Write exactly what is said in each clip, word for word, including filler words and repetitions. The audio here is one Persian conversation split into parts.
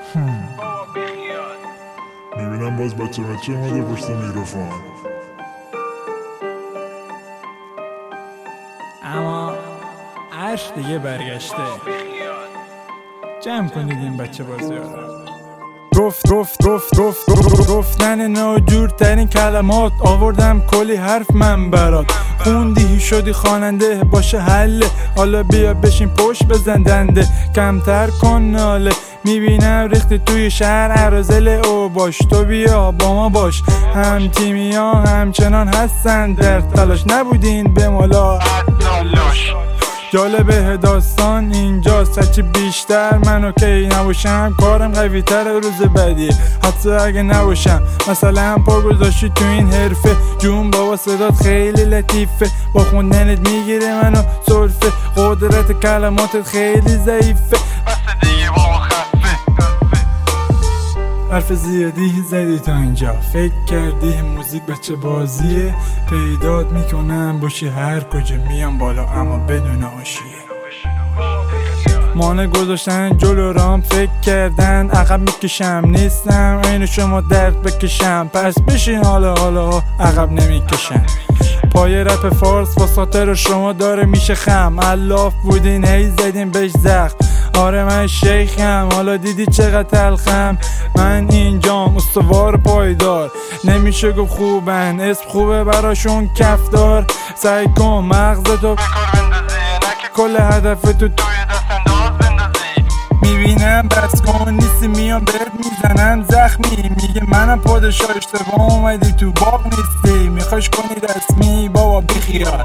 میبینم باز بچه بچه اومده پشت میکروفون. اما عشق دیگه برگشته. جمع کنید این بچه بازی ها. گفت گفت گفت گفت گفتن ناجورترین کلمات، آوردم کلی حرف من برات. خوندی شدی خواننده باشه حله، حالا بیا بشین پشت بزن دنده. کمتر کن ناله، میبینم ریختی توی شهر عرازل او باش. تو بیا با ما باش، هم تیمی ها همچنان هستن در تلاش، نبودین به مالا لاش. جالبه داستان اینجاست، هرچی بیشتر من اوکی نباشم کارم قوی تر روز بعدی. حتی اگه نباشم مثلا پا گذاشتی تو این حرفه، جون بابا صدات خیلی لطیفه، با خوندنت میگیره منو سرفه، قدرت کلماتت خیلی ضعیفه. بس دیگه بابا خفه، حرف زیادی زدی تا اینجا، فکر کردی موزیک بچه بازیه. پیدات میکنم باشی هر کجا میام بالا اما بدون حاشیه. مانع گذاشتن جلو رام، فکر کردن عقب میکشم، نیستم عین شما درد بکشم، پس بشین حالا حالا عقب نمیکشم. پای رپ فارس واساطر شما داره میشه خم، الاف بودین هی زدین بهش زخم. آره من شیخم، حالا دیدی چقدر تلخم. من اینجام استوار پایدار، نمیشه گفت خوبن، اسم خوبه براشون کفدار. سعی کن مغزتو بکار بندازی، نکه کل هدف تو توی دست انداز بندازی. میبینم بس کن نیستی، میام بهت میزنم زخمی، میگه منم پادشاه اشتباه اومدی تو باغ نیستی. میخواش کنی رسمی بابا بیخیال،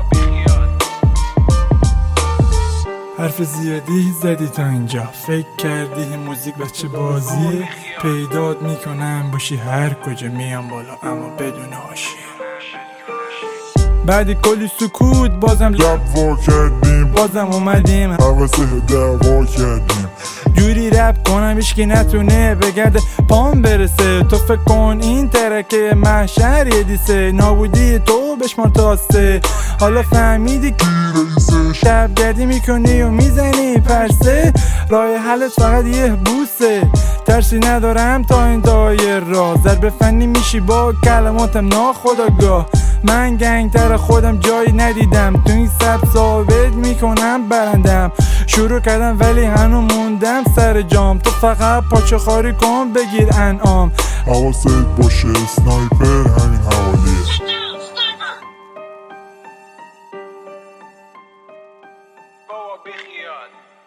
حرف زیادی زدی تا اینجا، فکر کردی موزیک بچه بازیه. پیدات میکنم باشی هر کجا میام بالا اما بدون حاشیه. بعد کلی سکوت بازم لب وا کردیم، بازم اومدیم حواسه دعوا کردیم. جوری رپ کنم هیچکی نتونه بگرده پام برسه. تو فکر کن این ترکه محشر یه دیسه، نابودی تو بشمار تاسته. حالا فهمیدی کی رئیسه، شبگردی میکنی و میزنی پرسه. راه حلت فقط یه بوسه، ترسی ندارم تا این دایر را. ضرب فنی میشی با کلماتم ناخودآگاه. من گنگتر خودم جایی ندیدم، تو این سب ثابت میکنم برندم. شروع کردم ولی هنو موندم سر جام، تو فقط پاچه خاری کن بگیر انعام. حواست باشه سنایپر همین حوالیه. بابا بیخیال.